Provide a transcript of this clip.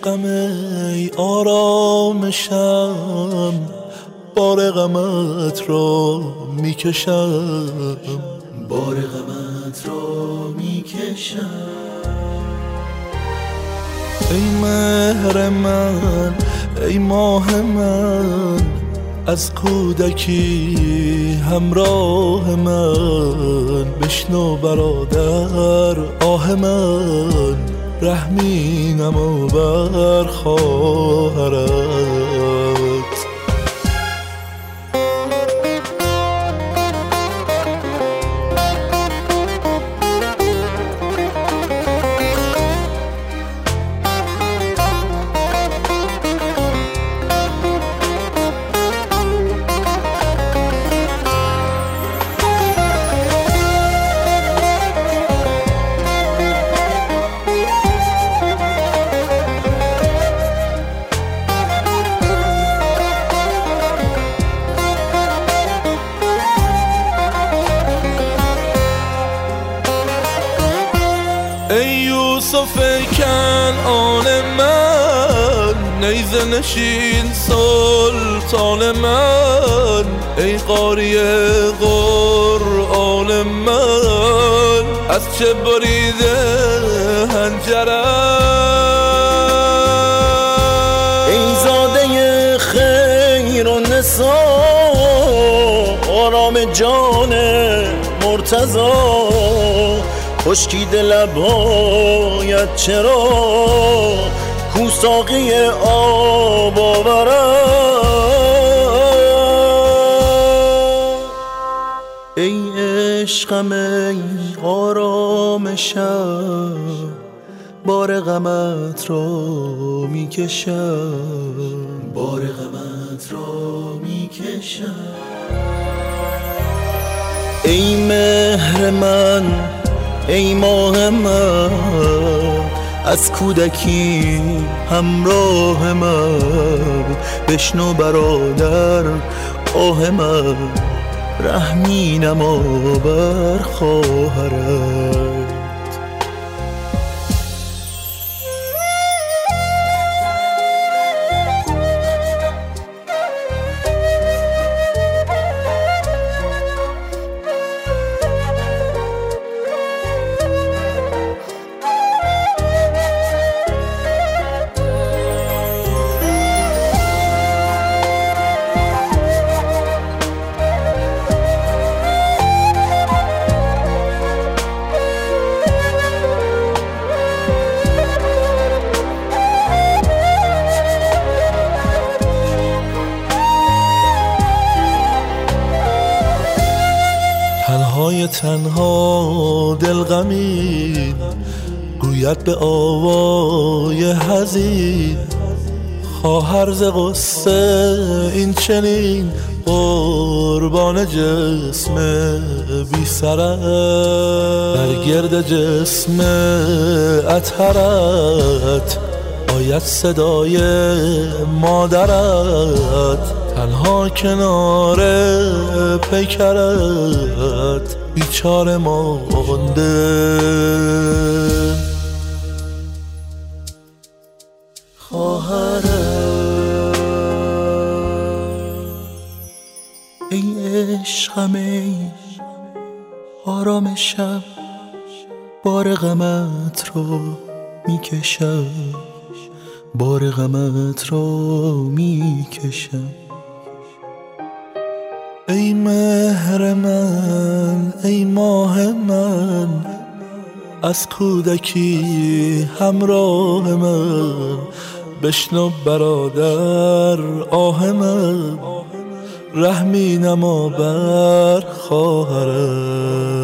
عشقم ای آرامشم، بار غمت را میکشم، بار غمت را میکشم. ای مهر من، ای ماه من، از کودکی همراه من، بشنو برادر آه من، رحمی نما بر خواهرت. ای یوسف کنعان من، نیزه نشین سلطان من، ای قاری قرآن من، از چه بریده حنجرم. ای زاده خیر و نسا، آرام جان مرتضا، خشکیده لبهایت چرا کو ساقی آب آورد. ای عشقم ای آرامشم، بار غمت را میکشم، بار غمت را میکشم. ای مهر من، ای ماه من، از کودکی همراه من، بشنو برادر آه من، رحمی نما بر خواهرت. تنها دل غمین، گوید به آوای حزین، خواهر ز غصه این چنین، قربان جسم بی سرت، بر گرد جسم اطهرت آید صدای مادرت، تنها کنار پیکرت بیچاره مانده. خواهرت ای عشقم ای آرامشم، بار غمت رو میکشم، بار غمت رو میکشم. ای مهر من، ای ماه من، از کودکی همراه من، بشنو برادر آه من، رحمی نما بر خواهرت.